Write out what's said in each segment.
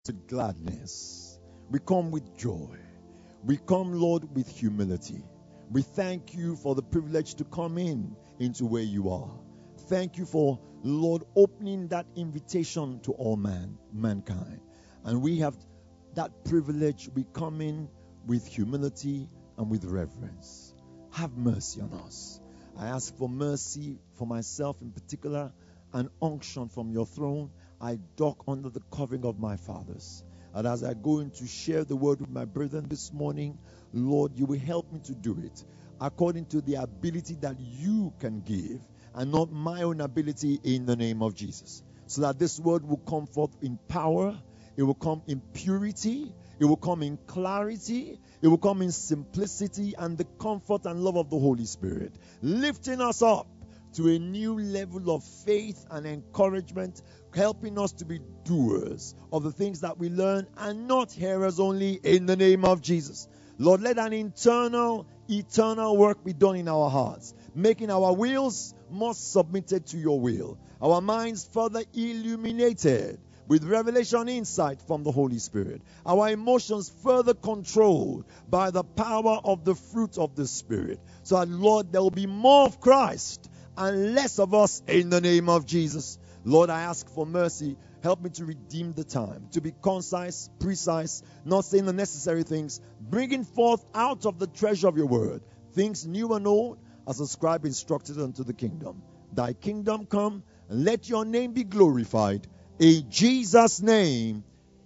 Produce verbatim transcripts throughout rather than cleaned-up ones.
with gladness. We come with joy. We come, Lord, with humility. We thank you for the privilege to come in into where you are. Thank you for, Lord, opening that invitation to all man, mankind. And we have that privilege. We come in with humility and with reverence. Have mercy on us. I ask for mercy for myself in particular, an unction from your throne. I dock under the covering of my fathers. And as I go in to share the word with my brethren this morning, Lord, you will help me to do it according to the ability that you can give and not my own ability, in the name of Jesus. So that this word will come forth in power, it will come in purity, it will come in clarity, it will come in simplicity and the comfort and love of the Holy Spirit, lifting us up to a new level of faith and encouragement, helping us to be doers of the things that we learn and not hearers only, in the name of Jesus. Lord, let an internal, eternal work be done in our hearts, making our wills more submitted to your will, our minds further illuminated with revelation insight from the Holy Spirit, our emotions further controlled by the power of the fruit of the Spirit, so that, Lord, there will be more of Christ and less of us, in the name of Jesus. Lord, I ask for mercy. Help me to redeem the time, to be concise, precise, not saying the necessary things, bringing forth out of the treasure of your word things new and old, as a scribe instructed unto the kingdom. Thy kingdom come, and let your name be glorified. In Jesus' name,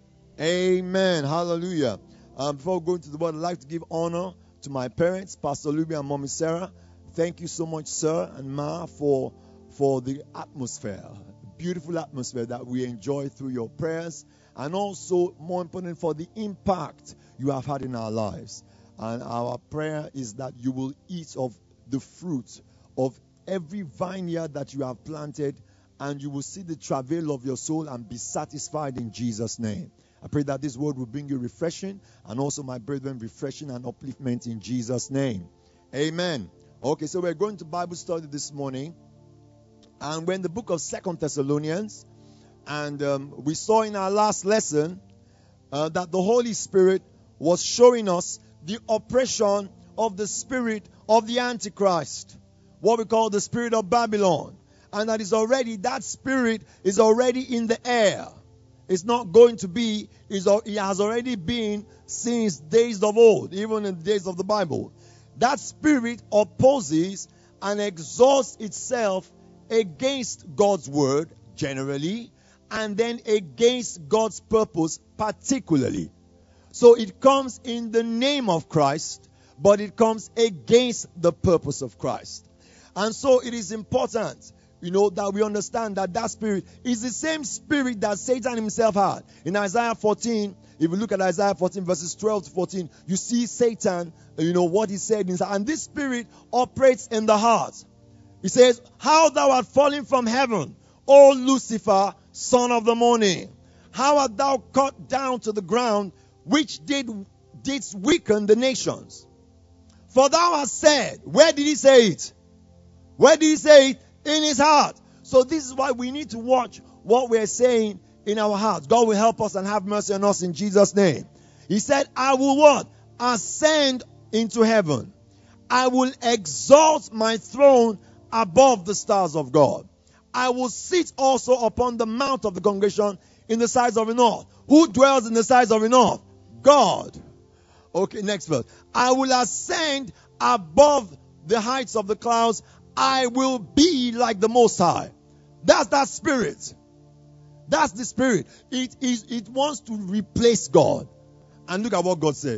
amen. Hallelujah. Um, before going to the word, I'd like to give honor to my parents, Pastor Luby and Mommy Sarah. Thank you so much, sir and ma, for, for the atmosphere, beautiful atmosphere that we enjoy through your prayers, and also, more important, for the impact you have had in our lives. And our prayer is that you will eat of the fruit of every vineyard that you have planted, and you will see the travail of your soul and be satisfied in Jesus' name. I pray that this word will bring you refreshing, and also, my brethren, refreshing and upliftment in Jesus' name. Amen. Okay, so we're going to Bible study this morning, and we're in the book of Second Thessalonians, and um, we saw in our last lesson uh, that the Holy Spirit was showing us the oppression of the spirit of the Antichrist, what we call the spirit of Babylon, and that is already, that spirit is already in the air. It's not going to be, it has already been since days of old, even in the days of the Bible. That spirit opposes and exalts itself against God's word generally, and then against God's purpose particularly. So it comes in the name of Christ, but it comes against the purpose of Christ. And so it is important, you know, that we understand that that spirit is the same spirit that Satan himself had. In Isaiah fourteen, if you look at Isaiah fourteen, verses twelve to fourteen, you see Satan, you know, what he said inside. And this spirit operates in the heart. He says, how thou art fallen from heaven, O Lucifer, son of the morning. How art thou cut down to the ground, which did didst weaken the nations? For thou hast said, where did he say it? Where did he say it? In his heart. So this is why we need to watch what we're saying in our hearts. God will help us and have mercy on us in Jesus' name. He said, I will what? Ascend into heaven. I will exalt my throne above the stars of God. I will sit also upon the mount of the congregation in the sides of the north. Who dwells in the sides of the north? God. Okay, next verse. I will ascend above the heights of the clouds. I will be like the Most High. That's that spirit. That's the spirit. It is. It wants to replace God. And look at what God said.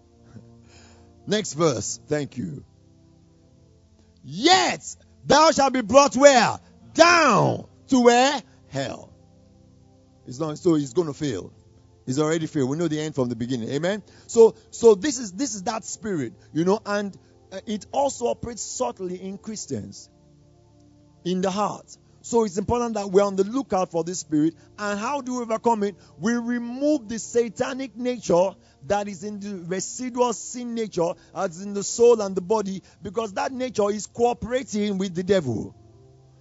Next verse. Thank you. Yet thou shalt be brought where? Down to where? Hell. It's not. So he's going to fail. He's already failed. We know the end from the beginning. Amen. So, so this is this is that spirit, you know, and uh, it also operates subtly in Christians, in the heart. So it's important that we're on the lookout for this spirit. And how do we overcome it? We remove the satanic nature that is in the residual sin nature, as in the soul and the body, because that nature is cooperating with the devil.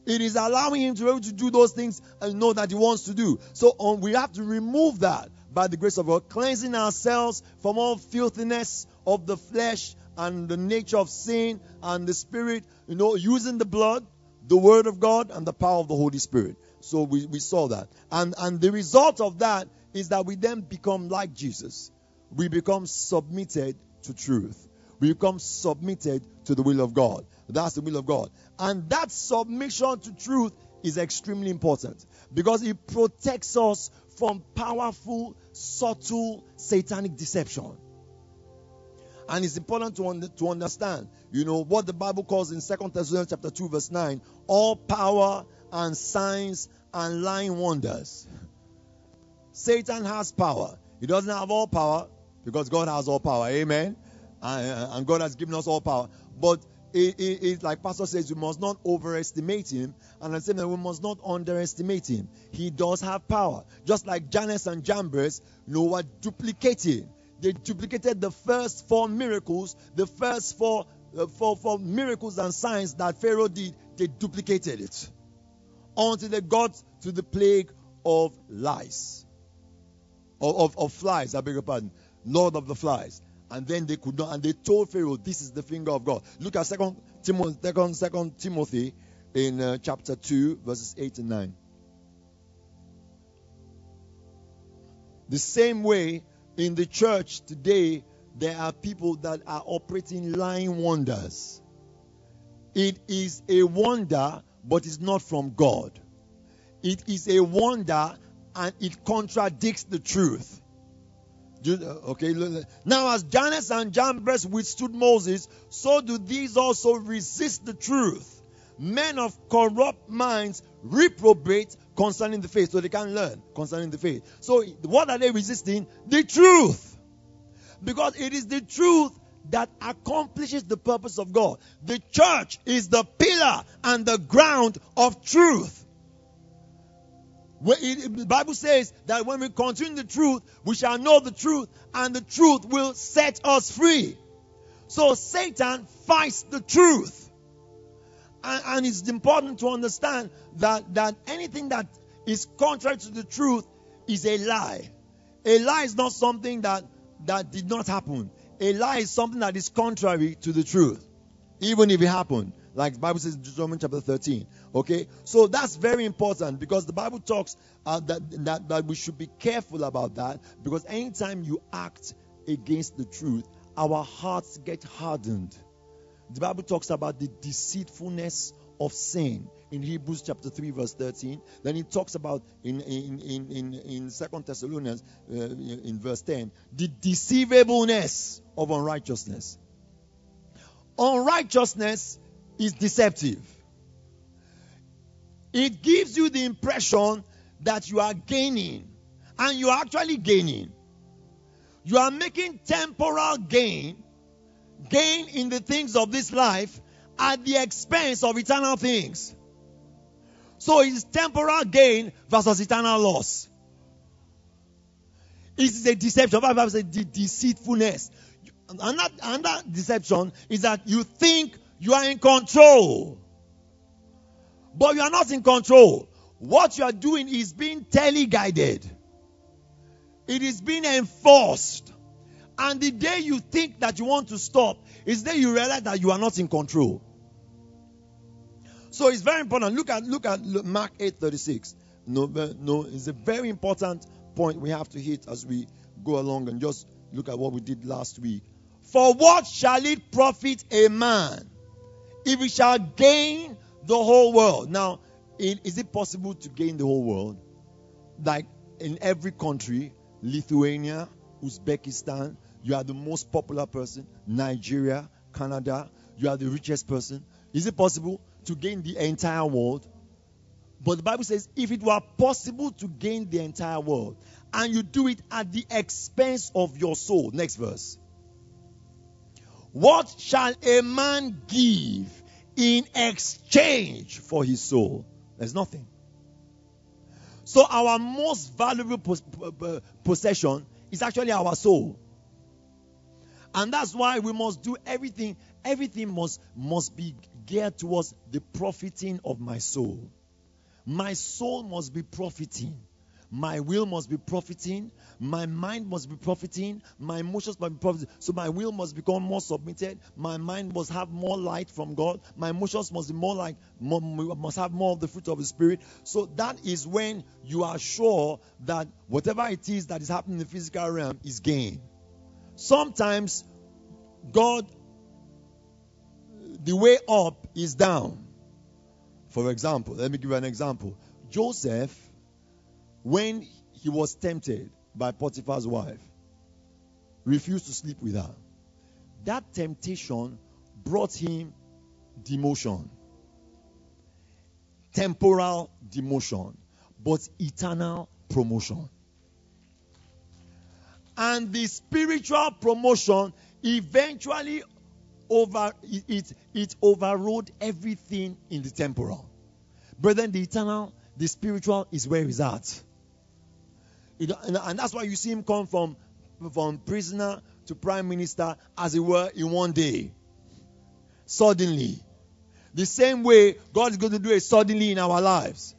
It is allowing him to be able to do those things and know that he wants to do. So um, we have to remove that by the grace of God, cleansing ourselves from all filthiness of the flesh and the nature of sin and the spirit, you know, using the blood, the word of God, and the power of the Holy Spirit. So we, we saw that. And, and the result of that is that we then become like Jesus. We become submitted to truth. We become submitted to the will of God. That's the will of God. And that submission to truth is extremely important because it protects us from powerful, subtle, satanic deception. And it's important to, un- to understand, you know, what the Bible calls in Second Thessalonians chapter two, verse nine, all power and signs and lying wonders. Satan has power. He doesn't have all power because God has all power. Amen. And, and God has given us all power. But it, it, it, like Pastor says, we must not overestimate him. And at the same time, we must not underestimate him. He does have power. Just like Jannes and Jambres, you know, were duplicating. They duplicated the first four miracles, the first four, uh, four, four miracles and signs that Pharaoh did. They duplicated it until they got to the plague of lice, of, of, of flies. I beg your pardon, Lord of the flies. And then they could not, and they told Pharaoh, "This is the finger of God." Look at Second Timothy, Second, Second Timothy in uh, chapter two, verses eight and nine. The same way in the church today, there are people that are operating lying wonders. It is a wonder, but it's not from God. It is a wonder, and it contradicts the truth. Okay, now as Jannes and Jambres withstood Moses, so do these also resist the truth. Men of corrupt minds reprobate concerning the faith, so they can't learn concerning the faith. So what are they resisting? The truth. Because it is the truth that accomplishes the purpose of God. The church is the pillar and the ground of truth. It, the Bible says that when we continue the truth, we shall know the truth, and the truth will set us free. So Satan fights the truth. And, and it's important to understand that, that anything that is contrary to the truth is a lie. A lie is not something that, that did not happen. A lie is something that is contrary to the truth, even if it happened. Like the Bible says in Deuteronomy chapter thirteen. Okay? So that's very important because the Bible talks uh, that, that, that we should be careful about that, because anytime you act against the truth, our hearts get hardened. The Bible talks about the deceitfulness of sin in Hebrews chapter three, verse thirteen. Then it talks about in in in in, in Second Thessalonians uh, in verse ten, the deceivableness of unrighteousness. Unrighteousness is deceptive. It gives you the impression that you are gaining, and you are actually gaining. You are making temporal gain, gain in the things of this life at the expense of eternal things. So it's temporal gain versus eternal loss. It is a deception. The Bible says the deceitfulness. Another, another deception is that you think you are in control, but you are not in control. What you are doing is being teleguided. It is being enforced. And the day you think that you want to stop is the day you realize that you are not in control. So it's very important. Look at look at Mark eight thirty-six. No, no, it's a very important point we have to hit as we go along, and just look at what we did last week. For what shall it profit a man if he shall gain the whole world? Now, is it possible to gain the whole world? Like in every country, Lithuania, Uzbekistan, you are the most popular person. Nigeria, Canada, you are the richest person. Is it possible to gain the entire world? But the Bible says if it were possible to gain the entire world, and you do it at the expense of your soul. Next verse. What shall a man give in exchange for his soul? There's nothing. So our most valuable pos- possession is actually our soul. And that's why we must do everything. Everything must, must be geared towards the profiting of my soul. My soul must be profiting. My will must be profiting. My mind must be profiting. My emotions must be profiting. So my will must become more submitted. My mind must have more light from God. My emotions must be more like, more, must have more of the fruit of the Spirit. So that is when you are sure that whatever it is that is happening in the physical realm is gain. Sometimes God, the way up is down. For example, let me give you an example. Joseph, when he was tempted by Potiphar's wife, refused to sleep with her. That temptation brought him demotion. Temporal demotion, but eternal promotion. And the spiritual promotion eventually over it, it, it overrode everything in the temporal. Brethren, the eternal, the spiritual is where he's at. It, and, and that's why you see him come from, from prisoner to prime minister, as it were, in one day. Suddenly. The same way God is going to do it suddenly in our lives.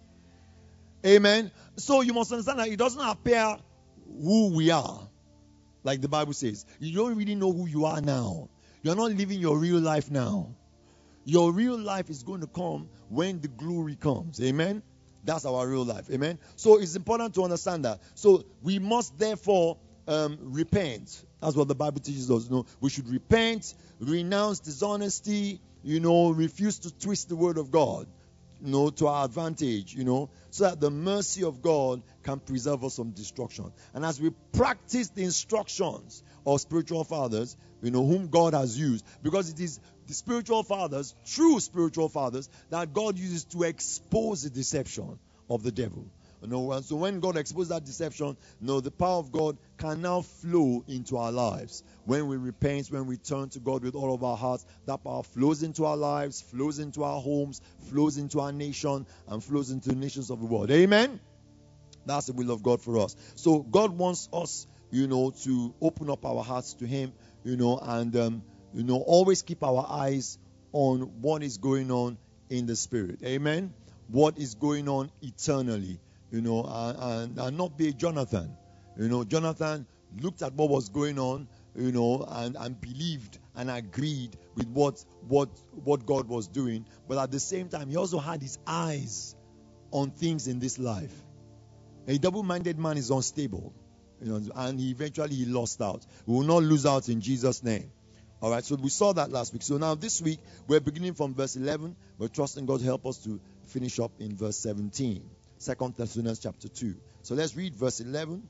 Amen. So you must understand that it doesn't appear who we are. Like the Bible says. You don't really know who you are now. You're not living your real life now. Your real life is going to come when the glory comes. Amen. That's our real life. Amen. So it's important to understand that. So we must therefore um, repent. That's what the Bible teaches us. You know, we should repent, renounce dishonesty, you know, refuse to twist the word of God, you know, to our advantage, you know, so that the mercy of God can preserve us from destruction. And as we practice the instructions of spiritual fathers, you know, whom God has used, because it is the spiritual fathers, true spiritual fathers, that God uses to expose the deception of the devil. You know, and so when God exposes that deception, you know, the power of God can now flow into our lives. When we repent, when we turn to God with all of our hearts, that power flows into our lives, flows into our homes, flows into our nation, and flows into the nations of the world. Amen? That's the will of God for us. So God wants us, you know, to open up our hearts to Him, you know, and, um, you know, always keep our eyes on what is going on in the Spirit. Amen? What is going on eternally. You know, and, and not be Jonathan. You know, Jonathan looked at what was going on, you know, and, and believed and agreed with what, what, what God was doing. But at the same time, he also had his eyes on things in this life. A double-minded man is unstable, you know, and he eventually he lost out. We will not lose out in Jesus' name. All right, so we saw that last week. So now this week, we're beginning from verse eleven. We're trusting God to help us to finish up in verse seventeen. Second Thessalonians chapter two. So let's read verse eleven.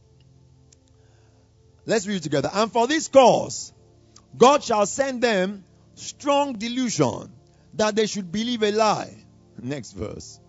Let's read it together. And for this cause, God shall send them strong delusion, that they should believe a lie. Next verse.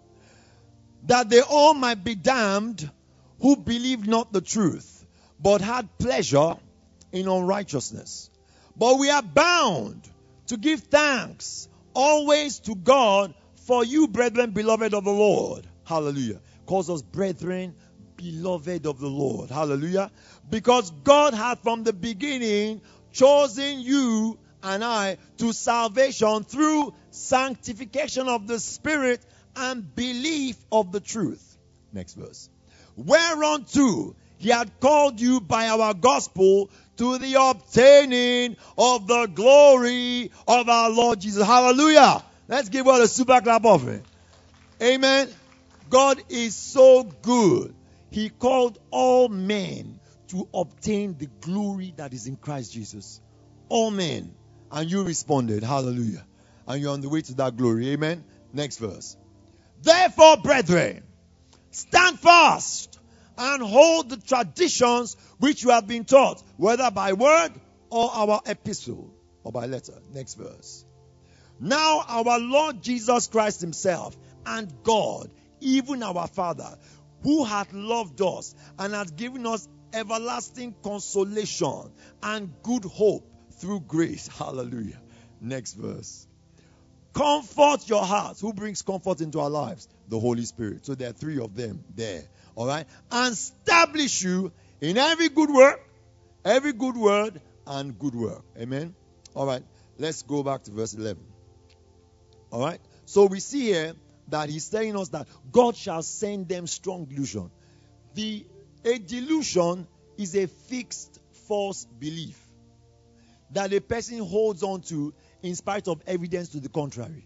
That they all might be damned who believed not the truth, but had pleasure in unrighteousness. But we are bound to give thanks always to God for you, brethren, beloved of the Lord. Hallelujah. Calls us brethren, beloved of the Lord. Hallelujah. Because God had from the beginning chosen you and I to salvation through sanctification of the Spirit and belief of the truth. Next verse. Whereunto He had called you by our gospel to the obtaining of the glory of our Lord Jesus. Hallelujah. Let's give God a super clap offering. Amen. God is so good. He called all men to obtain the glory that is in Christ Jesus. All men. And you responded. Hallelujah. And you're on the way to that glory. Amen. Next verse. Therefore, brethren, stand fast and hold the traditions which you have been taught, whether by word or our epistle or by letter. Next verse. Now our Lord Jesus Christ Himself and God, even our Father, who hath loved us and hath given us everlasting consolation and good hope through grace. Hallelujah. Next verse. Comfort your hearts. Who brings comfort into our lives? The Holy Spirit. So there are three of them there. All right. And establish you in every good work, every good word and good work. Amen. All right. Let's go back to verse eleven. All right. So we see here that he's telling us that God shall send them strong delusion. The a delusion is a fixed false belief that a person holds on to in spite of evidence to the contrary.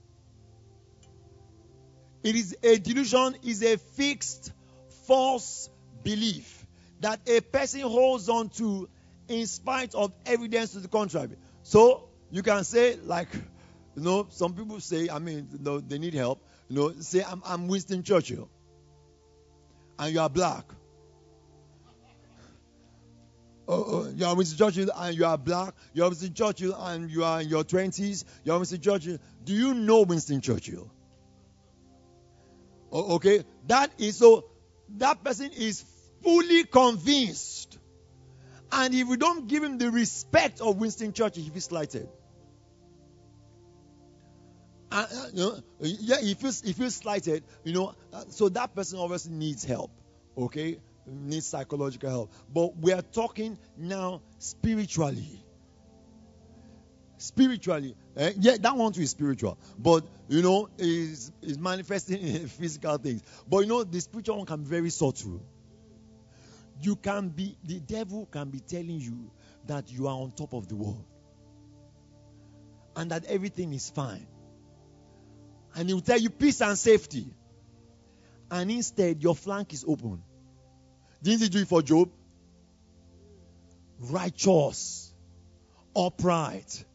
It is a delusion is a fixed false belief that a person holds on to in spite of evidence to the contrary. So you can say, like, you know, some people say, I mean, you know, they need help. You know, say, I'm, I'm Winston Churchill, and you are black. Oh, oh, you are Winston Churchill and you are black. You are Winston Churchill and you are in your twenties. You are Winston Churchill. Do you know Winston Churchill? Oh, okay, that is so. That person is fully convinced, and if we don't give him the respect of Winston Churchill, he feels slighted. Uh, you know, yeah, he feels he feels slighted. You know, uh, so that person obviously needs help. Okay. Needs psychological help. But we are talking now spiritually. Spiritually. Eh? Yeah, that one too is spiritual. But, you know, is is manifesting in physical things. But, you know, the spiritual one can be very subtle. You can be, the devil can be telling you that you are on top of the world. And that everything is fine. And he will tell you peace and safety. And instead, your flank is open. Didn't he do it for Job? Righteous, upright,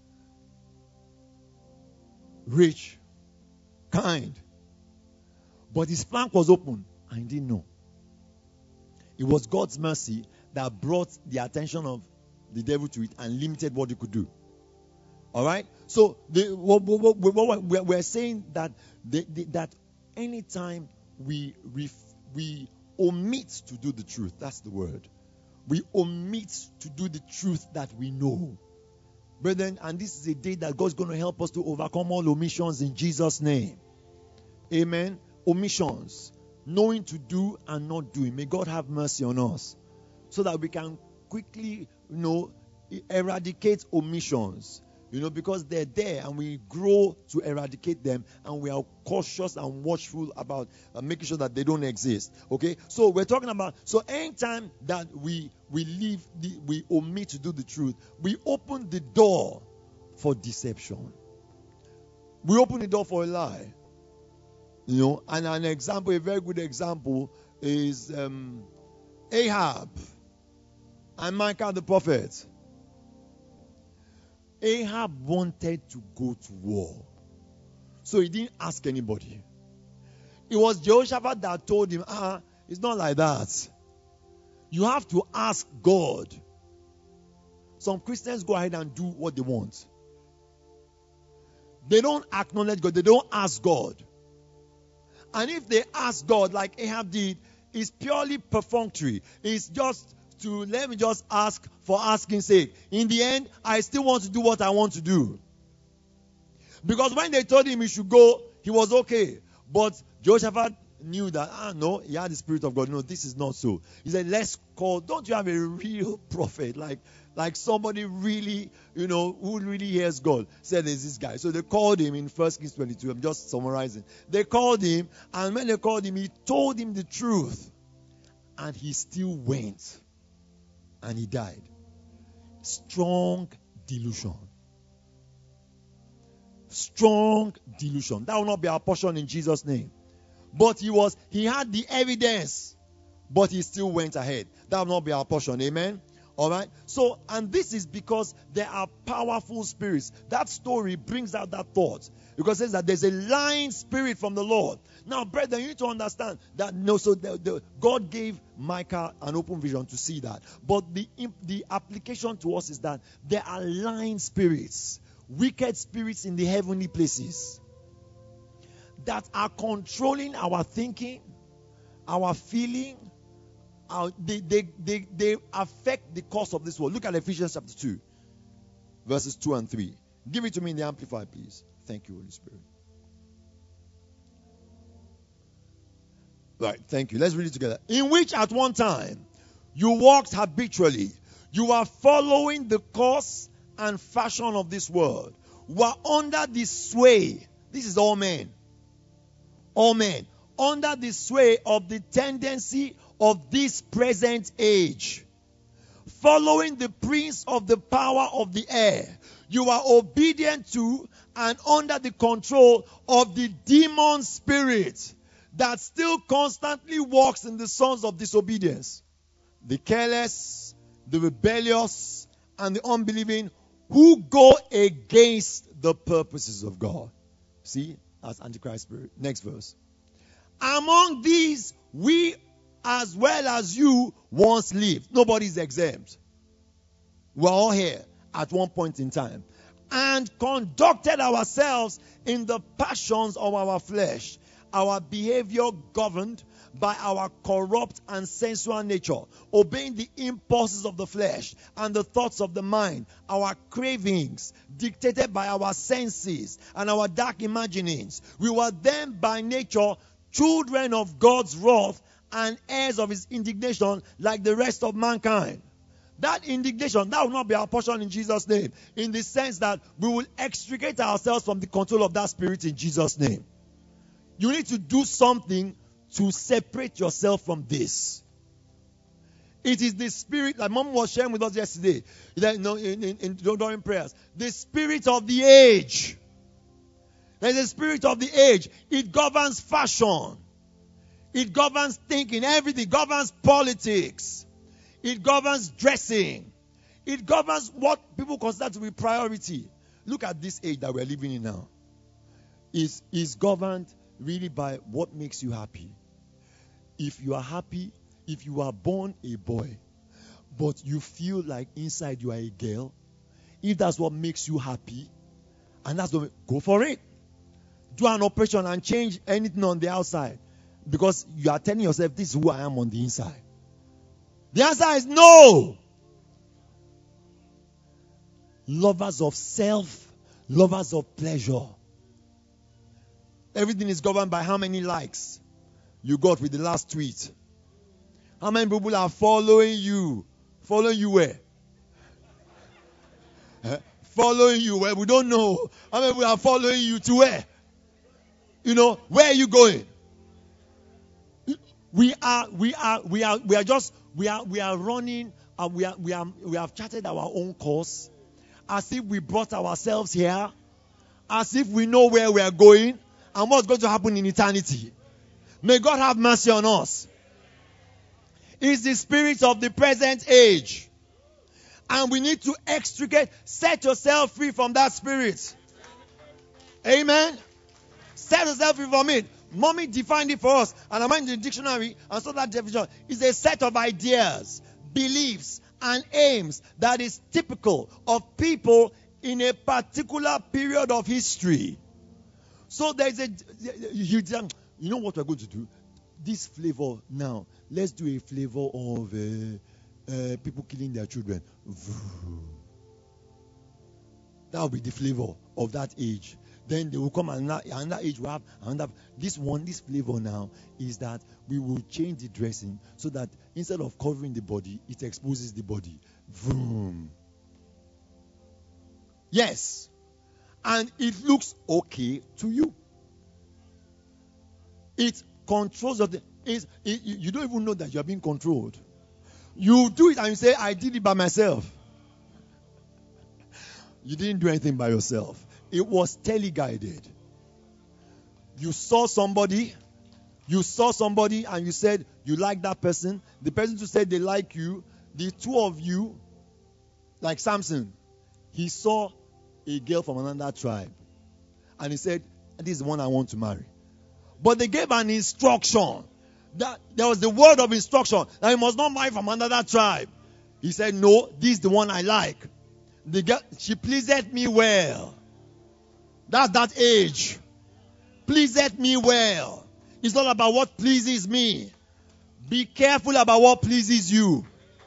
rich, kind. But his flank was open and he didn't know. It was God's mercy that brought the attention of the devil to it and limited what he could do. All right? So the, what, what, what, what we're saying that the, the, that anytime we we we omit to do the truth. That's the word. We omit to do the truth that we know. Brethren, and this is a day that God's going to help us to overcome all omissions in Jesus' name. Amen. Omissions. Knowing to do and not doing. May God have mercy on us. So that we can quickly, you know, eradicate omissions. You know, because they're there and we grow to eradicate them and we are cautious and watchful about uh, making sure that they don't exist. Okay? So we're talking about, so anytime that we we leave, the, we omit to do the truth, we open the door for deception. We open the door for a lie. You know, and an example, a very good example is um, Ahab and Micah the prophet. Ahab wanted to go to war. So he didn't ask anybody. It was Jehoshaphat that told him, ah, it's not like that. You have to ask God. Some Christians go ahead and do what they want. They don't acknowledge God. They don't ask God. And if they ask God like Ahab did, it's purely perfunctory. It's just to let me just ask for asking sake. In the end, I still want to do what I want to do. Because when they told him he should go, he was okay. But Jehoshaphat knew that, ah, no, he had the Spirit of God. No, this is not so. He said, let's call, don't you have a real prophet? Like, like somebody really, you know, who really hears God. Said, there's this guy. So they called him in First Kings twenty-two. I'm just summarizing. They called him, and when they called him, he told him the truth. And he still went. And he died. Strong delusion. Strong delusion. That will not be our portion in Jesus' name. But he was, he had the evidence, but he still went ahead. That will not be our portion. Amen. All right. So, and this is because there are powerful spirits. That story brings out that thought. Because it says that there's a lying spirit from the Lord. Now, brethren, you need to understand that no, so the, the, God gave Micah an open vision to see that. But the, the application to us is that there are lying spirits, wicked spirits in the heavenly places that are controlling our thinking, our feeling. Our, they, they, they, they affect the course of this world. Look at Ephesians chapter two, verses two and three. Give it to me in the Amplified, please. Thank you, Holy Spirit. Right, thank you. Let's read it together. In which at one time you walked habitually. You are following the course and fashion of this world, were under the sway. This is all men. All men. Under the sway of the tendency of this present age. Following the prince of the power of the air. You are obedient to and under the control of the demon spirit that still constantly walks in the sons of disobedience. The careless, the rebellious, and the unbelieving who go against the purposes of God. See, that's Antichrist spirit. Next verse. Among these, we as well as you once lived. Nobody's exempt. We're all here at one point in time. And conducted ourselves in the passions of our flesh. Our behavior governed by our corrupt and sensual nature, obeying the impulses of the flesh and the thoughts of the mind, our cravings dictated by our senses and our dark imaginings. We were then by nature children of God's wrath and heirs of his indignation like the rest of mankind. That indignation, that will not be our portion in Jesus' name, in the sense that we will extricate ourselves from the control of that spirit in Jesus' name. You need to do something to separate yourself from this. It is the spirit, like Mom was sharing with us yesterday, that, you know, in, in, in, during prayers, the spirit of the age. There's a spirit of the age. It governs fashion. It governs thinking, everything. It governs politics. It governs dressing. It governs what people consider to be priority. Look at this age that we're living in now. Is is governed really by what makes you happy. If you are happy, if you are born a boy, but you feel like inside you are a girl, if that's what makes you happy, and that's what, go for it. Do an operation and change anything on the outside. Because you are telling yourself, this is who I am on the inside. The answer is no. Lovers of self, lovers of pleasure. Everything is governed by how many likes you got with the last tweet. How many people are following you? Following you where? Following you where? We don't know. How many people are following you to where? You know, where are you going? We are, we are, we are, we are just, we are, we are running, and we are, we are, we have charted our own course, as if we brought ourselves here, as if we know where we are going and what's going to happen in eternity. May God have mercy on us. It's the spirit of the present age, and we need to extricate. Set yourself free from that spirit. Amen. Set yourself free from it. Mommy defined it for us, and I'm in the dictionary, and so that definition is a set of ideas, beliefs, and aims that is typical of people in a particular period of history. So there's a, you, you know what we're going to do? This flavor now, let's do a flavor of uh, uh, people killing their children. That will be the flavor of that age. Then they will come and another age will have another. This one, this flavor now is that we will change the dressing so that instead of covering the body, it exposes the body. Vroom. Yes. And it looks okay to you. It controls of the. It, it, you don't even know that you are being controlled. You do it and you say, I did it by myself. You didn't do anything by yourself. It was teleguided. You saw somebody, you saw somebody and you said you like that person. The person who said they like you, the two of you, like Samson, he saw a girl from another tribe. And he said, this is the one I want to marry. But they gave an instruction. That there was the word of instruction that he must not marry from another tribe. He said, no, this is the one I like. The girl, she pleased me well. That's that age. Pleaseth me well. It's not about what pleases me. Be careful about what pleases you.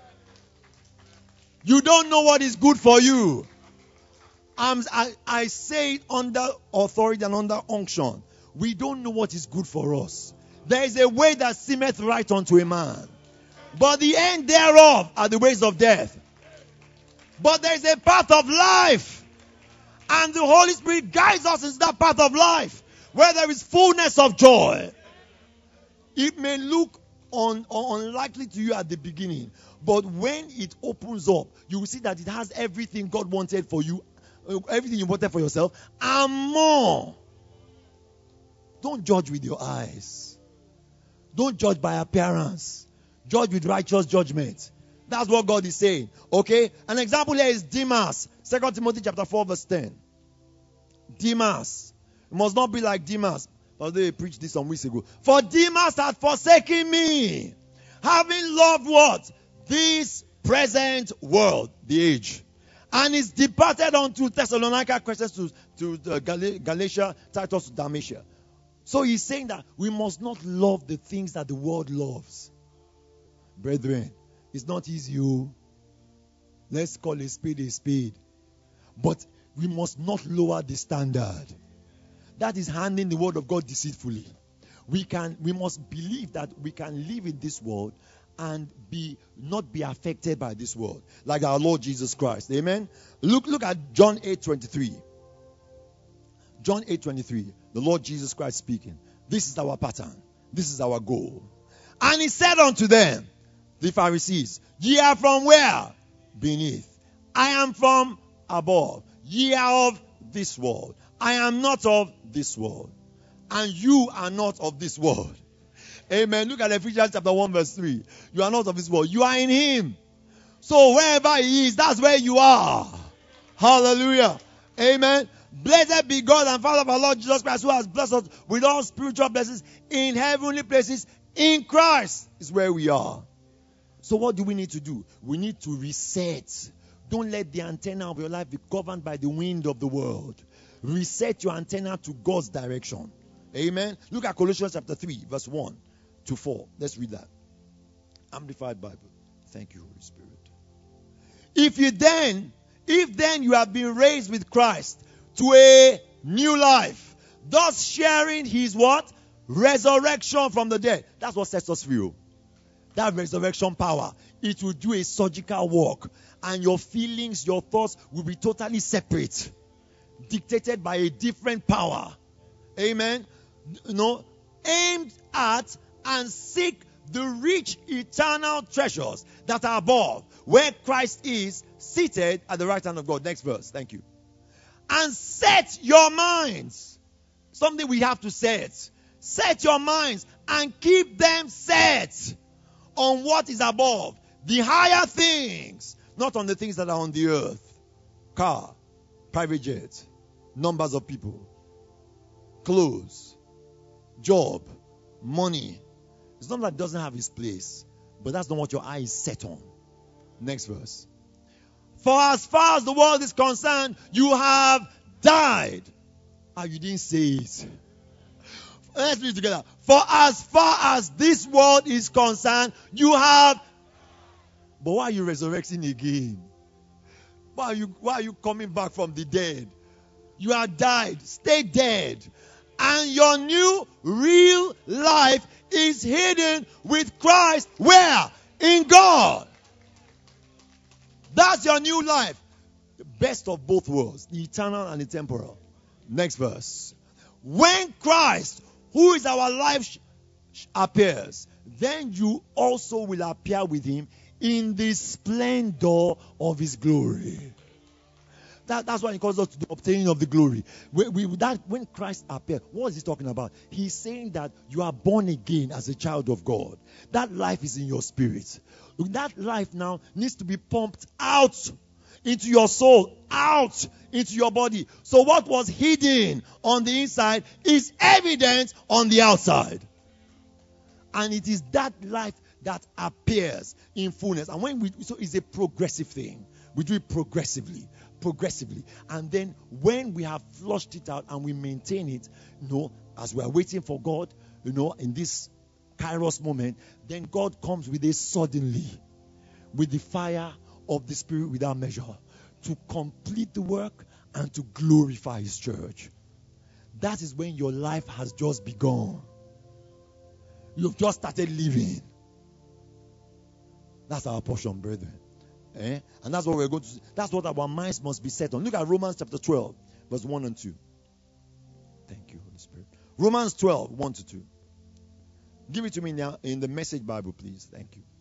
You don't know what is good for you. I'm, I, I say it under authority and under unction. We don't know what is good for us. There is a way that seemeth right unto a man, but the end thereof are the ways of death. But there is a path of life, And the Holy Spirit guides us into that path of life where there is fullness of joy. It may look un, un, unlikely to you at the beginning, but when it opens up, you will see that it has everything God wanted for you, everything you wanted for yourself, and more. Don't judge with your eyes. Don't judge by appearance. Judge with righteous judgment. That's what God is saying. Okay? An example here is Demas. Second Timothy chapter four verse ten. Demas. It must not be like Demas. They preached this some weeks ago. For Demas had forsaken me, having loved what? This present world, the age. And is departed unto Thessalonica, Crescens to, to uh, Gal- Galatia, Titus to Dalmatia. So he's saying that we must not love the things that the world loves. Brethren, it's not easy. Oh. Let's call a spade a spade. But we must not lower the standard. That is handling the word of God deceitfully. We can, we must believe that we can live in this world and be not be affected by this world, like our Lord Jesus Christ. Amen. Look, look at John eight twenty-three. John eight twenty-three. The Lord Jesus Christ speaking. This is our pattern. This is our goal. And he said unto them, the Pharisees, ye are from where? Beneath. I am from above. Ye are of this world. I am not of this world. And you are not of this world. Amen. Look at Ephesians chapter one verse three. You are not of this world. You are in him. So wherever he is, that's where you are. Hallelujah. Amen. Blessed be God and Father of our Lord Jesus Christ, who has blessed us with all spiritual blessings in heavenly places in Christ is where we are. So what do we need to do? We need to reset. Don't let the antenna of your life be governed by the wind of the world. Reset your antenna to God's direction. Amen. Look at Colossians chapter three, verse one to four. Let's read that. Amplified Bible. Thank you, Holy Spirit. If you then, if then you have been raised with Christ to a new life, thus sharing his what? Resurrection from the dead. That's what sets us free. That resurrection power, it will do a surgical work, and your feelings, your thoughts will be totally separate, dictated by a different power. Amen. You know, aimed at and seek the rich eternal treasures that are above, where Christ is seated at the right hand of God. Next verse. Thank you. And set your minds. Something we have to set. Set your minds and keep them set on what is above, the higher things, not on the things that are on the earth. Car, private jet, numbers of people, clothes, job, money. It's not that it doesn't have its place, but that's not what your eye is set on. Next verse. For as far as the world is concerned, you have died. Ah, you didn't say it. Let's read it together. For as far as this world is concerned, you have. But why are you resurrecting again? Why are you, why are you coming back from the dead? You have died. Stay dead. And your new real life is hidden with Christ. Where? In God. That's your new life. The best of both worlds. The eternal and the temporal. Next verse. When Christ, who is our life, appears, then you also will appear with him in the splendor of his glory. That, that's why he calls us to the obtaining of the glory. We, we, that, when Christ appears, what is he talking about? He's saying that you are born again as a child of God. That life is in your spirit. That life now needs to be pumped out into your soul, out into your body. So what was hidden on the inside is evident on the outside. And it is that life that appears in fullness. And when we, so it's a progressive thing. We do it progressively, progressively. And then when we have flushed it out and we maintain it, you know, as we are waiting for God, you know, in this Kairos moment, then God comes with a suddenly, with the fire of the Spirit without measure, to complete the work and to glorify his church. That is when your life has just begun. You've just started living. That's our portion, brethren. Eh? And that's what we're going to see. That's what our minds must be set on. Look at Romans chapter twelve, Verse one and two. Thank you, Holy Spirit. Romans twelve, one to two. Give it to me now in the Message Bible, please. Thank you.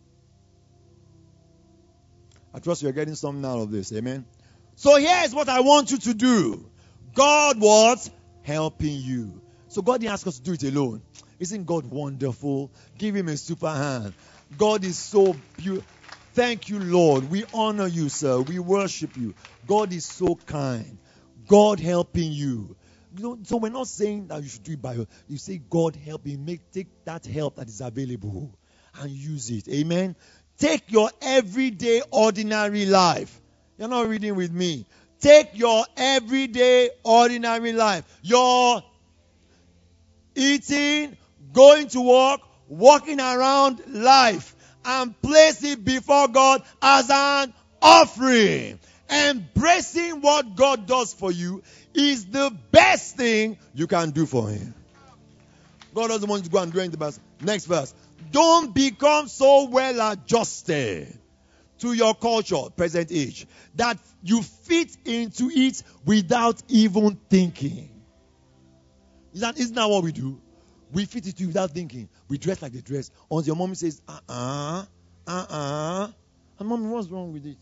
I trust you're getting something out of this. Amen. So here's what I want you to do. God was helping you. So God didn't ask us to do it alone. Isn't God wonderful? Give him a super hand. God is so beautiful. Thank you, Lord. We honor you, sir. We worship you. God is so kind. God helping you. You know, so we're not saying that you should do it by yourself. You say, God help me. Make, take that help that is available and use it. Amen. Take your everyday, ordinary life. You're not reading with me. Take your everyday, ordinary life. Your eating, going to work, walking around life, and place it before God as an offering. Embracing what God does for you is the best thing you can do for him. God doesn't want you to go and do anything else. Next verse. Don't become so well adjusted to your culture, present age, that you fit into it without even thinking. Isn't that, isn't that what we do? We fit into it without thinking. We dress like they dress. Until your mommy says, uh-uh, uh-uh. And mommy, what's wrong with it?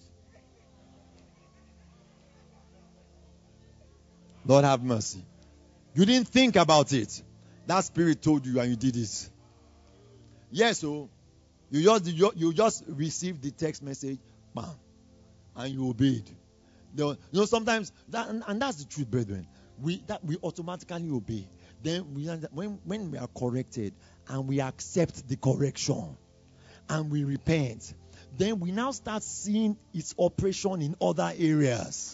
Lord have mercy. You didn't think about it. That spirit told you and you did it. Yes, so you just you, you just received the text message, bam, and you obeyed. You know, sometimes that, and, and that's the truth, brethren. We that we automatically obey. Then we when when we are corrected and we accept the correction and we repent, then we now start seeing its operation in other areas.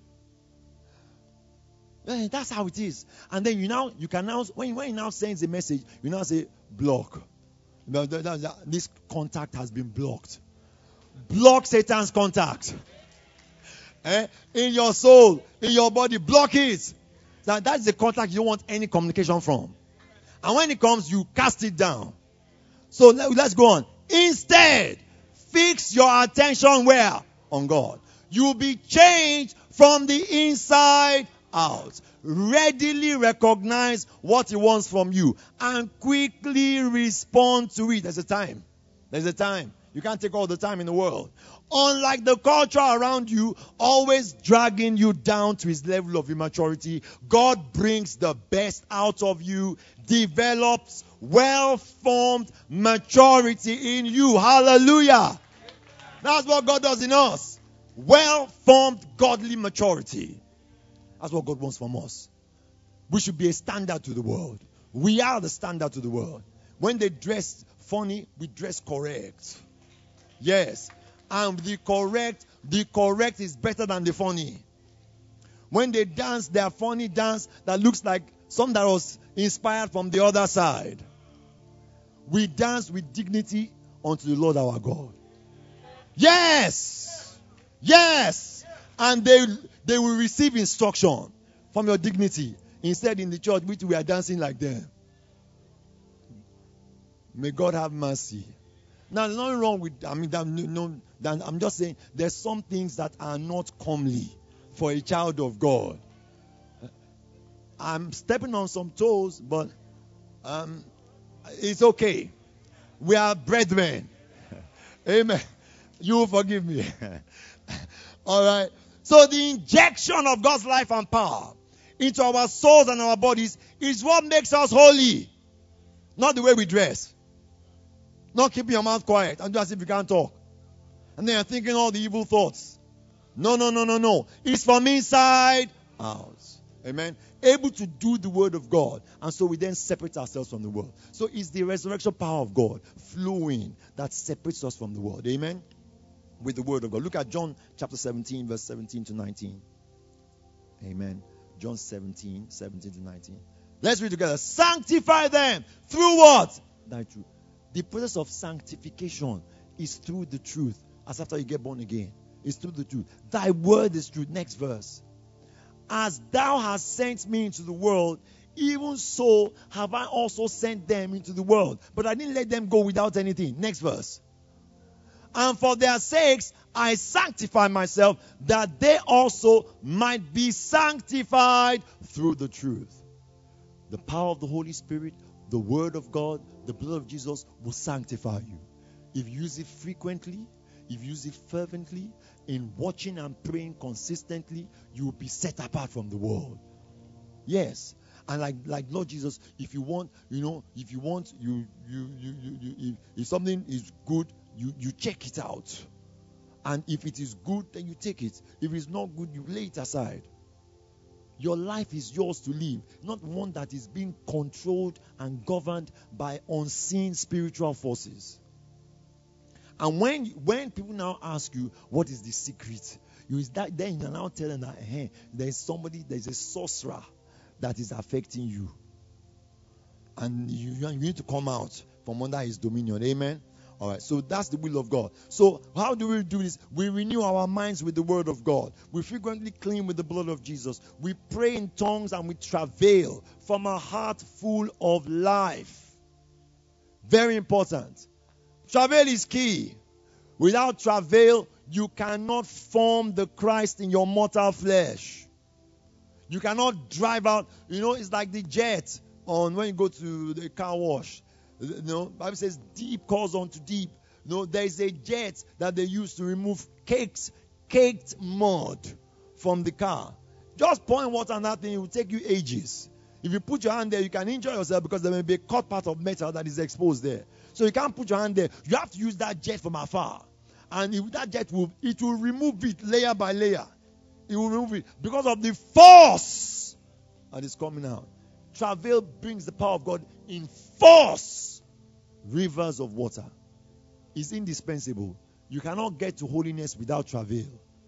That's how it is. And then you now you can now when when he now sends a message, you now say block. This contact has been blocked. Block Satan's contact. Eh? In your soul, in your body, block it. That, that's the contact you don't want any communication from. And when it comes, you cast it down. So let, let's go on. Instead, fix your attention where? On God. You will be changed from the inside out. Readily recognize what he wants from you and quickly respond to it. There's a time. There's a time. You can't take all the time in the world. Unlike the culture around you, always dragging you down to his level of immaturity, God brings the best out of you, develops well-formed maturity in you. Hallelujah. That's what God does in us. Well-formed godly maturity. That's what God wants from us. We should be a standard to the world. We are the standard to the world. When they dress funny, we dress correct. Yes. And the correct, the correct is better than the funny. When they dance, their funny dance that looks like something that was inspired from the other side. We dance with dignity unto the Lord our God. Yes. Yes. And they they will receive instruction from your dignity. Instead, in the church, which we are dancing like them. May God have mercy. Now, there's nothing wrong with, I mean, that, no, that, I'm just saying, there's some things that are not comely for a child of God. I'm stepping on some toes, but um, it's okay. We are brethren. Amen. You will forgive me. All right. So the injection of God's life and power into our souls and our bodies is what makes us holy. Not the way we dress. Not keeping your mouth quiet and do as if you can't talk. And then you're thinking all the evil thoughts. No, no, no, no, no. It's from inside out. Amen. Able to do the word of God. And so we then separate ourselves from the world. So it's the resurrection power of God flowing that separates us from the world. Amen. With the word of God. Look at John chapter seventeen, verse seventeen to nineteen. Amen. John seventeen, seventeen to nineteen. Let's read together. Sanctify them through what? Thy truth. The process of sanctification is through the truth. As after you get born again. It's through the truth. Thy word is truth. Next verse. As thou hast sent me into the world, even so have I also sent them into the world. But I didn't let them go without anything. Next verse. And for their sakes I sanctify myself, that they also might be sanctified through the truth. The power of the Holy Spirit, the Word of God, the blood of Jesus will sanctify you. If you use it frequently, if you use it fervently, in watching and praying consistently, you will be set apart from the world. Yes. And like like Lord Jesus, if you want, you know, if you want, you you you, you, you if, if something is good, you, you check it out. And if it is good, then you take it. If it's not good, you lay it aside. Your life is yours to live, not one that is being controlled and governed by unseen spiritual forces. And when when people now ask you, what is the secret? You is that then you are now telling them that hey, there is somebody, there is a sorcerer that is affecting you. And you, you need to come out from under his dominion. Amen. All right, so that's the will of God. So how do we do this? We renew our minds with the word of God. We frequently clean with the blood of Jesus. We pray in tongues and we travail from a heart full of life. Very important. Travail is key. Without travail, you cannot form the Christ in your mortal flesh. You cannot drive out. You know, it's like the jet on when you go to the car wash. You know, Bible says deep calls unto deep. You know, there is a jet that they use to remove cakes, caked mud from the car. Just pouring water on that thing, it will take you ages. If you put your hand there, you can injure yourself because there may be a cut part of metal that is exposed there. So you can't put your hand there. You have to use that jet from afar. And if that jet will, it will remove it layer by layer. It will remove it because of the force that is coming out. Travail brings the power of God in force. Rivers of water is indispensable. You cannot get to holiness without travail.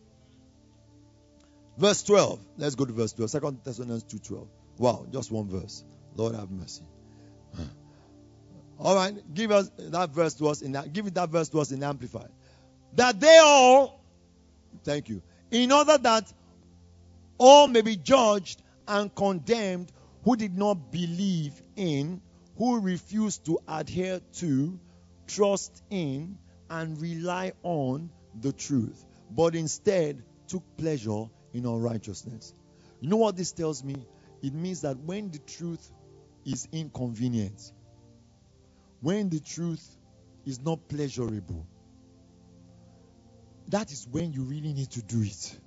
Verse twelve. Let's go to verse twelve. Second Thessalonians two twelve. Wow, just one verse. Lord have mercy. All right, give us that verse to us in that. Give it that verse to us in Amplified. That they all, thank you, in order that all may be judged and condemned who did not believe in, who refused to adhere to, trust in, and rely on the truth, but instead took pleasure in unrighteousness. You know what this tells me? It means that when the truth is inconvenient, when the truth is not pleasurable, that is when you really need to do it.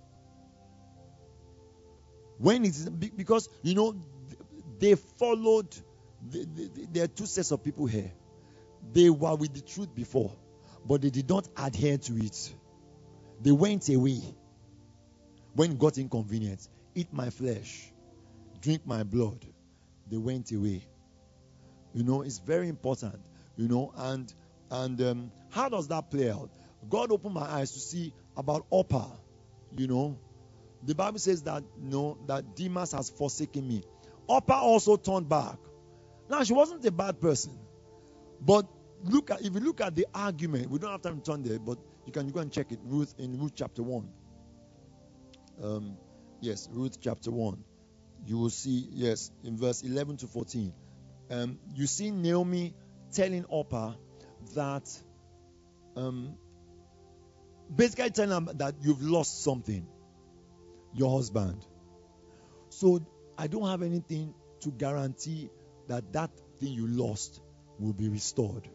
When it's because you know they followed. The, the, there are two sets of people here. They were with the truth before, but they did not adhere to it. They went away when it got inconvenient. Eat my flesh, drink my blood. They went away. You know, it's very important. You know, and and um, how does that play out? God opened my eyes to see about Orpah. You know, the Bible says that you know that Demas has forsaken me. Orpah also turned back. Now she wasn't a bad person, but look at if you look at the argument, we don't have time to turn there, but you can go and check it. Ruth in Ruth chapter one. Um, yes, Ruth chapter one. You will see yes in verse eleven to fourteen. Um, you see Naomi telling Orpah that um, basically telling him that you've lost something, your husband. So I don't have anything to guarantee that that thing you lost will be restored.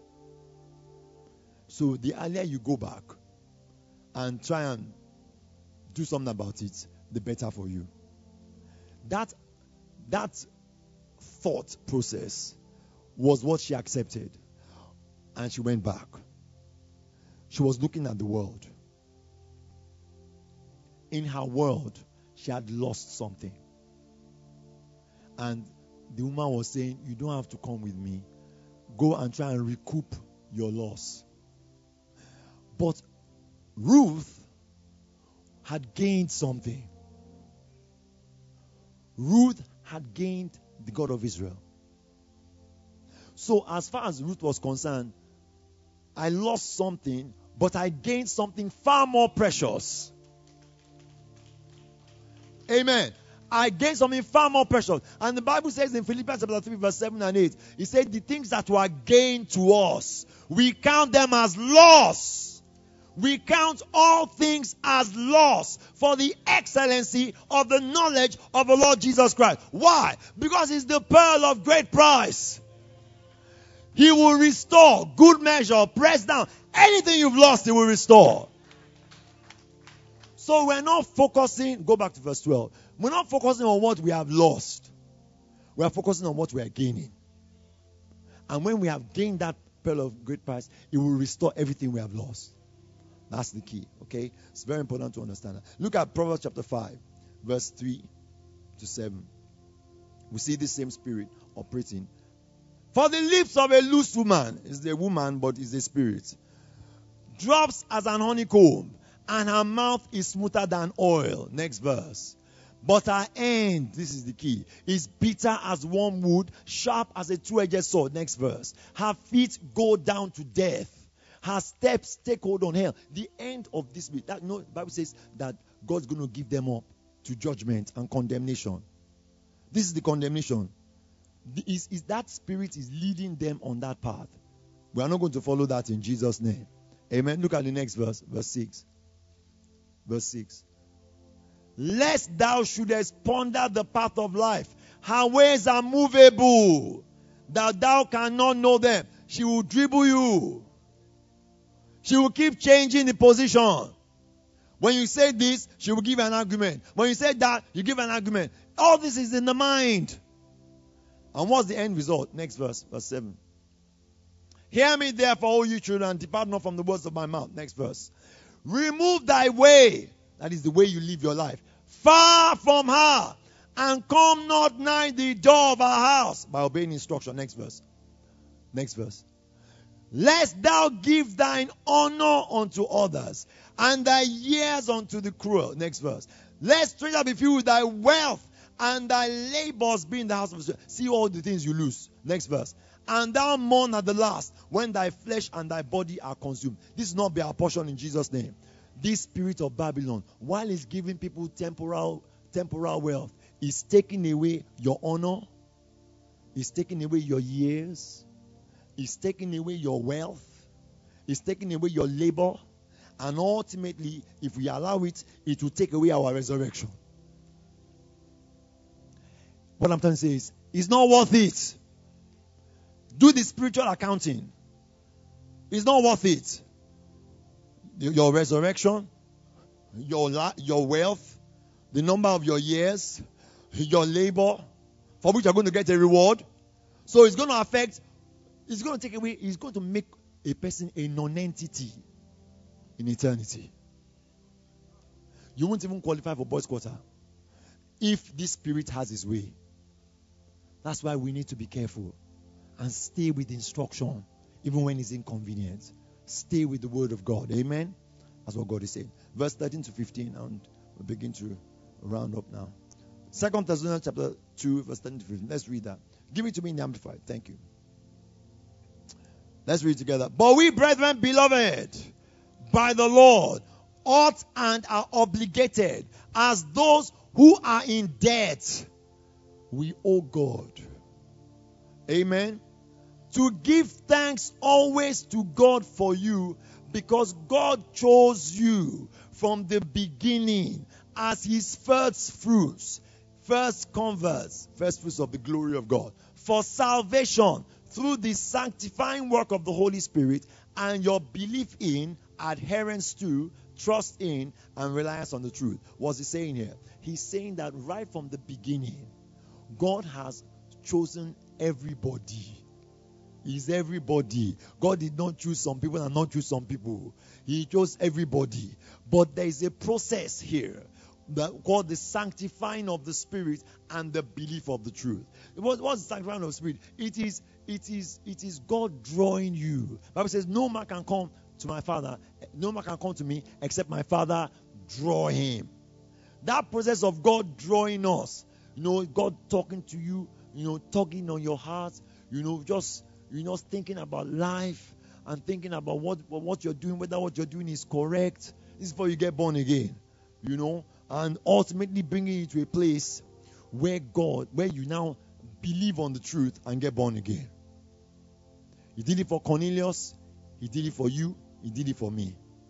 So the earlier you go back and try and do something about it, the better for you. That that thought process was what she accepted, and she went back. She was looking at the world. In her world, she had lost something. And the woman was saying, you don't have to come with me. Go and try and recoup your loss. But Ruth had gained something. Ruth had gained the God of Israel. So as far as Ruth was concerned, I lost something, but I gained something far more precious. Amen. I gained something far more precious. And the Bible says in Philippians chapter three, verse seven and eight, it said the things that were gained to us, we count them as loss we count all things as loss for the excellency of the knowledge of the Lord Jesus Christ. Why? Because it's the pearl of great price. He will restore, good measure, press down. Anything you've lost, He will restore. So we're not focusing, go back to verse twelve. We're not focusing on what we have lost. We are focusing on what we are gaining. And when we have gained that pearl of great price, it will restore everything we have lost. That's the key, okay? It's very important to understand that. Look at Proverbs chapter five, verse three to seven. We see the same spirit operating. For the lips of a loose woman, is the woman, but is the spirit, drops as an honeycomb, and her mouth is smoother than oil. Next verse. But her end, this is the key, is bitter as wormwood, sharp as a two-edged sword. Next verse. Her feet go down to death. Her steps take hold on hell. The end of this bit, that, you know, the Bible says that God's going to give them up to judgment and condemnation. This is the condemnation. The, is, is that spirit is leading them on that path. We are not going to follow that in Jesus' name. Amen. Look at the next verse, verse six. Verse six. Lest thou shouldest ponder the path of life. Her ways are movable, that thou cannot know them. She will dribble you. She will keep changing the position. When you say this, she will give an argument. When you say that, you give an argument. All this is in the mind. And what's the end result? Next verse, verse seven. Hear me therefore, O you children, and depart not from the words of my mouth. Next verse. Remove thy way, that is the way you live your life, far from her, and come not nigh the door of her house, by obeying instruction. Next verse. Next verse. Lest thou give thine honor unto others, and thy years unto the cruel. Next verse. Lest stranger be filled with thy wealth, and thy labors be in the house of the. See all the things you lose. Next verse. And thou mourn at the last, when thy flesh and thy body are consumed. This will not be our portion in Jesus' name. This spirit of Babylon, while it's giving people temporal, temporal wealth, is taking away your honor, is taking away your years, is taking away your wealth, is taking away your labor, and ultimately, if we allow it, it will take away our resurrection. What I'm trying to say is, it's not worth it. Do the spiritual accounting. It's not worth it. Your resurrection, your your wealth, the number of your years, your labor, for which you're going to get a reward. So it's going to affect, it's going to take away, it's going to make a person a non-entity in eternity. You won't even qualify for boys' quarter if this spirit has his way. That's why we need to be careful and stay with instruction, even when it's inconvenient. Stay with the word of God. Amen. That's what God is saying. Verse thirteen to fifteen, and we'll begin to round up now. Second Thessalonians chapter two, verse thirteen to fifteen. Let's read that. Give it to me in the Amplified. Thank you. Let's read together. But we, brethren, beloved by the Lord, ought and are obligated, as those who are in debt, we owe God. Amen. To give thanks always to God for you, because God chose you from the beginning as his first fruits, first converts, first fruits of the glory of God, for salvation through the sanctifying work of the Holy Spirit and your belief in, adherence to, trust in, and reliance on the truth. What's he saying here? He's saying that right from the beginning, God has chosen everybody. He's everybody. God did not choose some people and not choose some people. He chose everybody. But there is a process here that called the sanctifying of the Spirit and the belief of the truth. What, what's the sanctifying of the Spirit? It is, it is, it is God drawing you. The Bible says, no man can come to my Father, no man can come to me except my Father draw him. That process of God drawing us, you know, God talking to you, you know, tugging on your heart, you know, just you know, thinking about life and thinking about what, what you're doing, whether what you're doing is correct. This is before you get born again, you know, and ultimately bringing you to a place where God, where you now believe on the truth and get born again. He did it for Cornelius. He did it for you. He did it for me.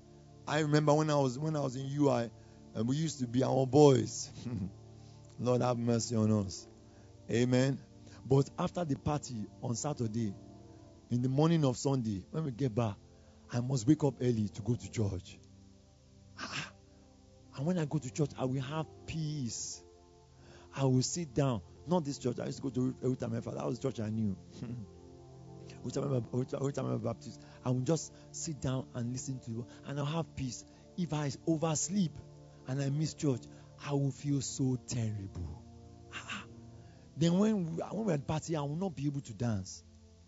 I remember when I was when I was in U I, and we used to be our boys. Lord have mercy on us. Amen. But after the party on Saturday, in the morning of Sunday, when we get back, I must wake up early to go to church. Ah. And when I go to church, I will have peace. I will sit down. Not this church. I used to go to every time I That was the church I knew. Every time I'm Baptist, I will just sit down and listen to you, and I'll have peace. If I oversleep and I miss church, I will feel so terrible. Ah. Then when we, when we're at party, I will not be able to dance.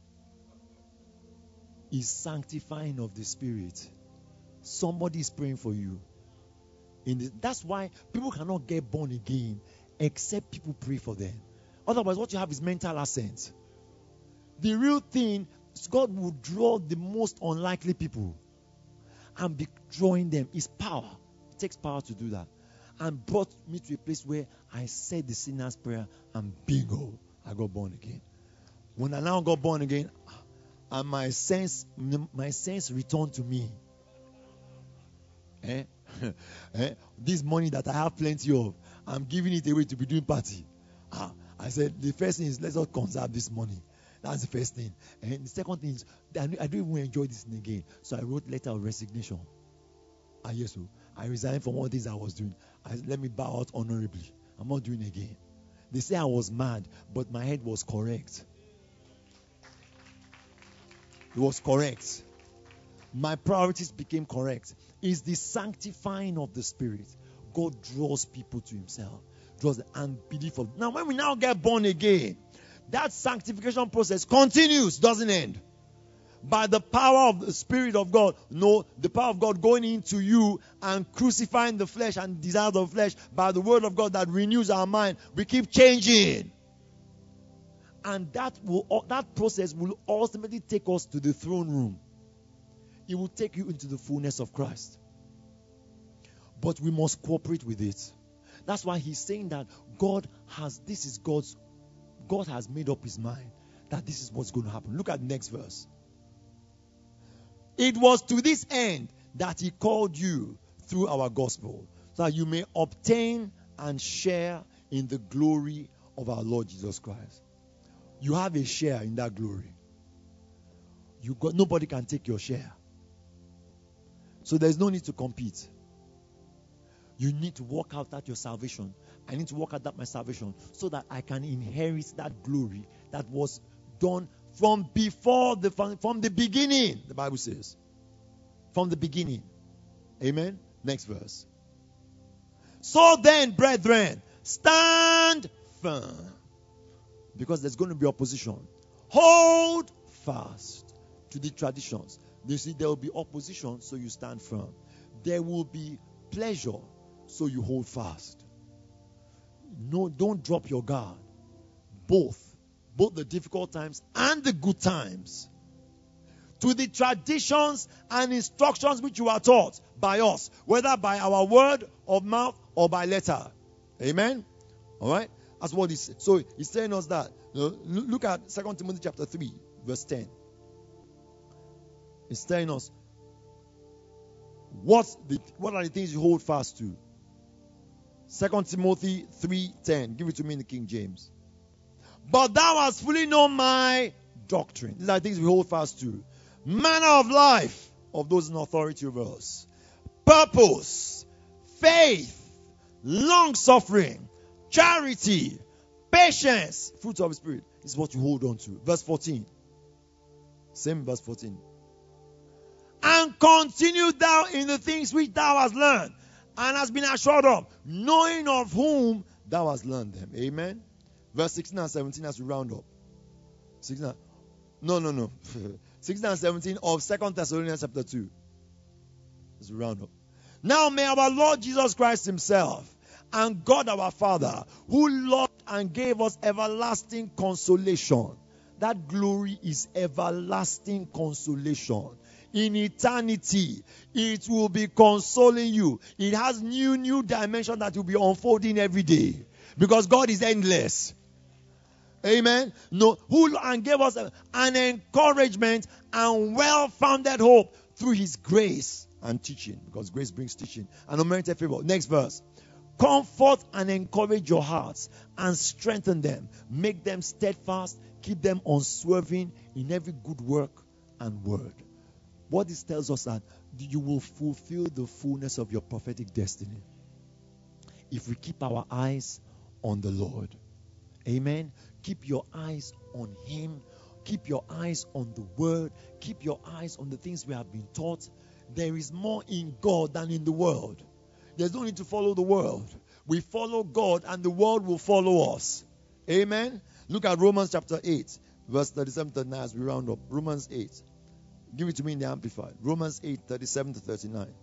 It's sanctifying of the spirit. Somebody is praying for you. In the, that's why people cannot get born again except people pray for them. Otherwise, what you have is mental assent. The real thing is God will draw the most unlikely people and be drawing them. It's power. It takes power to do that. And brought me to a place where I said the sinner's prayer and bingo, I got born again. When I now got born again, and my sense, my sense returned to me. Eh? eh? This money that I have plenty of, I'm giving it away to be doing party. Ah, I said the first thing is let's not conserve this money. That's the first thing. And the second thing is I don't even enjoy this thing again. So I wrote letter of resignation. Ah, yes, so I resigned from all things I was doing. I said, let me bow out honorably. I'm not doing it again. They say I was mad, but my head was correct. It was correct. My priorities became correct. It's the sanctifying of the Spirit. God draws people to Himself. Draws them and believe of. Now, when we now get born again, that sanctification process continues, doesn't end. By the power of the Spirit of God. No, the power of God going into you and crucifying the flesh and desires of the flesh by the word of God that renews our mind. We keep changing. And that will that process will ultimately take us to the throne room. It will take you into the fullness of Christ. But we must cooperate with it. That's why he's saying that God has, this is God's, God has made up his mind that this is what's going to happen. Look at the next verse. It was to this end that he called you through our gospel, so that you may obtain and share in the glory of our Lord Jesus Christ. You have a share in that glory. You got, nobody can take your share. So there's no need to compete. You need to work out that your salvation. I need to work out that my salvation so that I can inherit that glory that was done from before the from the beginning. The Bible says, from the beginning. Amen. Next verse. So then, brethren, stand firm, because there's going to be opposition. Hold fast to the traditions. You see, there will be opposition, so you stand firm. There will be pleasure, so you hold fast. No, don't drop your guard. Both. Both the difficult times and the good times. To the traditions and instructions which you are taught by us, whether by our word of mouth or by letter. Amen? Alright? That's what he's saying. So he's telling us that. Look at Second Timothy chapter three, verse ten. He's telling us what's the, what are the things you hold fast to. Second Timothy three ten. Give it to me in the King James. But thou hast fully known my doctrine. These are the things we hold fast to. Manner of life of those in authority over us. Purpose, faith, long suffering, charity, patience, fruits of the Spirit. This is what you hold on to. Verse fourteen. Same verse fourteen. And continue thou in the things which thou hast learned and hast been assured of, knowing of whom thou hast learned them. Amen. Verse sixteen and seventeen as we round up. sixteen, no, no, no. sixteen and seventeen of Second Thessalonians chapter two. As we round up. Now may our Lord Jesus Christ himself and God our Father, who loved and gave us everlasting consolation. That glory is everlasting consolation. In eternity, it will be consoling you. It has new, new dimension that will be unfolding every day. Because God is endless. Amen. No, who and gave us an encouragement and well-founded hope through his grace and teaching, because grace brings teaching and unmerited favor. Next verse. Comfort and encourage your hearts and strengthen them. Make them steadfast. Keep them unswerving in every good work and word. What this tells us that you will fulfill the fullness of your prophetic destiny if we keep our eyes on the Lord. Amen. Keep your eyes on Him. Keep your eyes on the Word. Keep your eyes on the things we have been taught. There is more in God than in the world. There's no need to follow the world. We follow God and the world will follow us. Amen. Look at Romans chapter eight, verse thirty-seven to thirty-nine as we round up. Romans eight. Give it to me in the Amplified. Romans eight, thirty-seven to thirty-nine.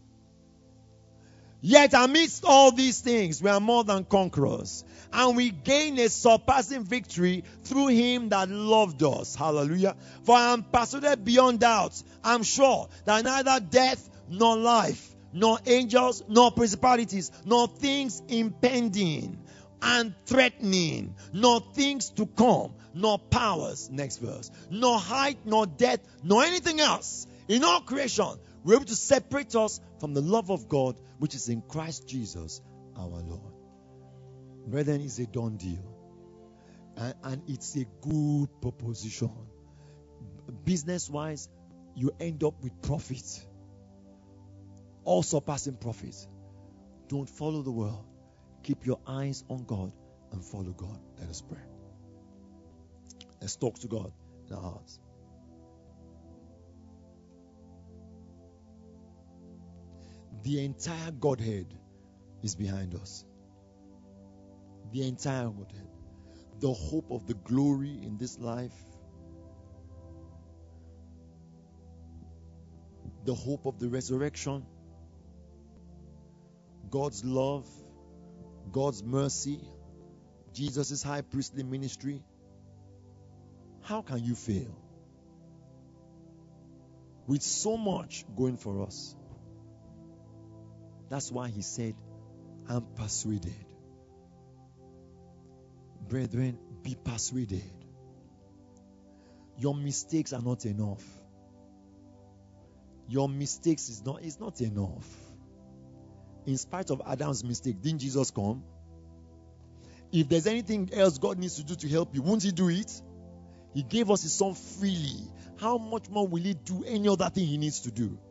Yet amidst all these things, we are more than conquerors, and we gain a surpassing victory through Him that loved us. Hallelujah. For I am persuaded beyond doubt, I'm sure, that neither death nor life, nor angels, nor principalities, nor things impending and threatening, nor things to come, nor powers, next verse, nor height, nor depth, nor anything else in all creation will be able to separate us from the love of God which is in Christ Jesus our Lord. Brethren, it's a done deal. And, and it's a good proposition. Business-wise, you end up with profit. All surpassing profit. Don't follow the world. Keep your eyes on God and follow God. Let us pray. Let's talk to God in our hearts. The entire Godhead is behind us. The entire Godhead. The hope of the glory in this life. The hope of the resurrection. God's love. God's mercy. Jesus' high priestly ministry. How can you fail? With so much going for us. That's why He said, I'm persuaded. Brethren, be persuaded. Your mistakes are not enough. Your mistakes is not, is not enough. In spite of Adam's mistake, didn't Jesus come? If there's anything else God needs to do to help you, won't He do it? He gave us His Son freely. How much more will He do any other thing He needs to do?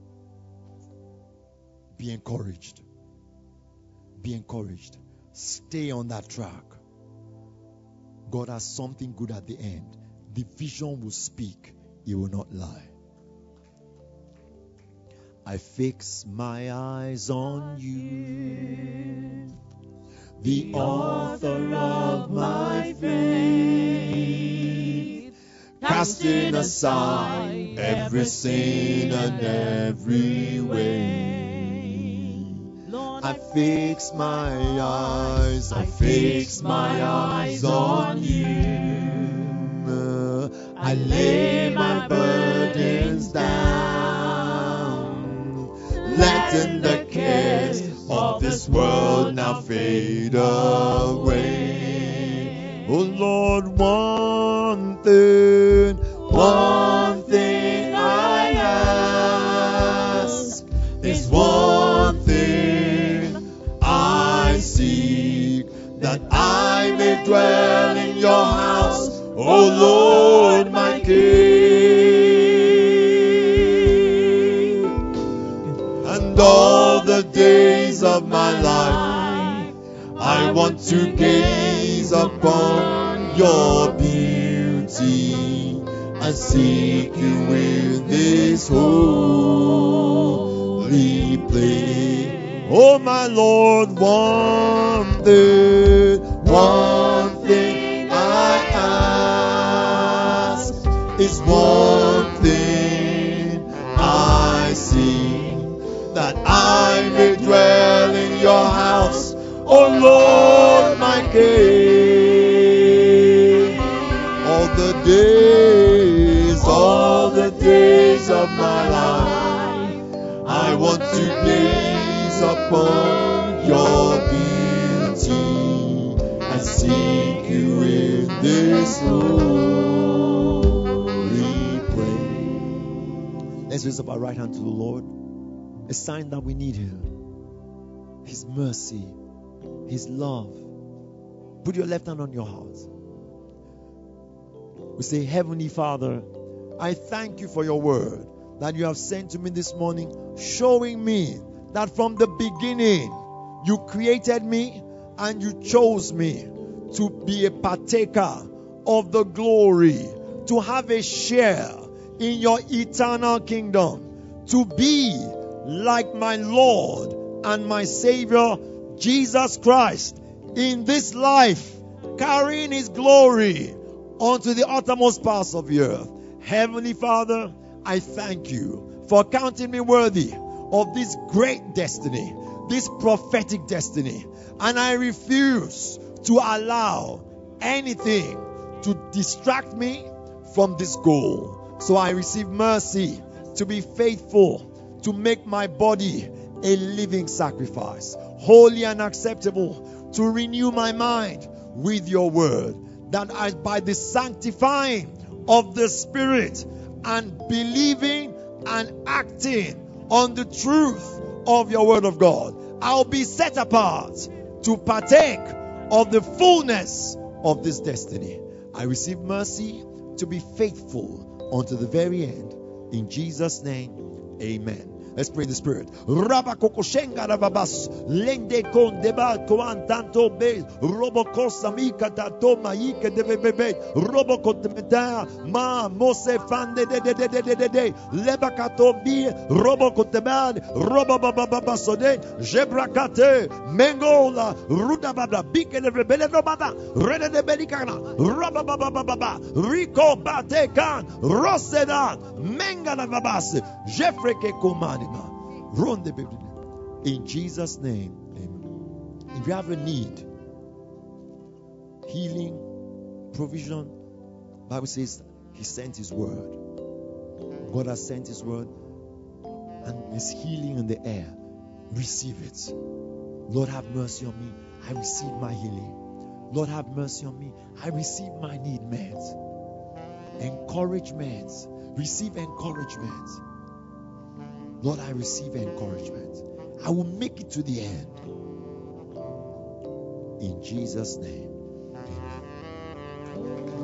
Be encouraged. Be encouraged. Stay on that track. God has something good at the end. The vision will speak. He will not lie. I fix my eyes on You, the author of my faith, casting aside every sin and every way. I fix my eyes, I fix my eyes on You. I lay my burdens down, letting the cares of this world now fade away. Oh Lord, one thing, one thing I ask, is one thing I seek, that I may dwell in Your house, O Lord my King. And all the days of my life I want to gaze upon Your beauty and seek You in this holy place. Oh my Lord, one thing, one thing I ask, is one thing I seek, that I may dwell in Your house, O Lord my King. All the days, all the days of my life, I want to gaze upon Your beauty and seek You in this holy place. Let's raise up our right hand to the Lord. a sign that we need Him. His mercy, His love. Put your left hand on your heart. We say, Heavenly Father, I thank you for your word that you have sent to me this morning, showing me that from the beginning you created me and you chose me to be a partaker of the glory, to have a share in your eternal kingdom, to be like my Lord and my Savior, Jesus Christ, in this life, carrying His glory onto the uttermost parts of the earth. Heavenly Father, I thank you for counting me worthy of this great destiny, this prophetic destiny. And I refuse to allow anything to distract me from this goal. So I receive mercy to be faithful, to make my body a living sacrifice, holy and acceptable, to renew my mind with your word, that I, by the sanctifying of the Spirit and believing and acting on the truth of your word of God, I'll be set apart to partake of the fullness of this destiny. I receive mercy to be faithful unto the very end. In Jesus' name, amen. Let's pray in the Spirit. Rabakokoshenga rababas lende kon deba koan tanto be robokosa mika tato maika de bebe robokotemeta ma mose fande de de de de de de de lebakato bi robokoteman robabababasode jebrakate mengola ruda baba bike de rebele robaba rede de belikana robababababa rico batekan rosedan mengana babas jefreke komani. In Jesus' name, amen. If you have a need, healing, provision, the Bible says He sent His word. God has sent His word, and there's healing in the air. Receive it. Lord, have mercy on me. I receive my healing. Lord, have mercy on me. I receive my need met. Encouragement. Receive encouragement. Lord, I receive encouragement. I will make it to the end. In Jesus' name, amen.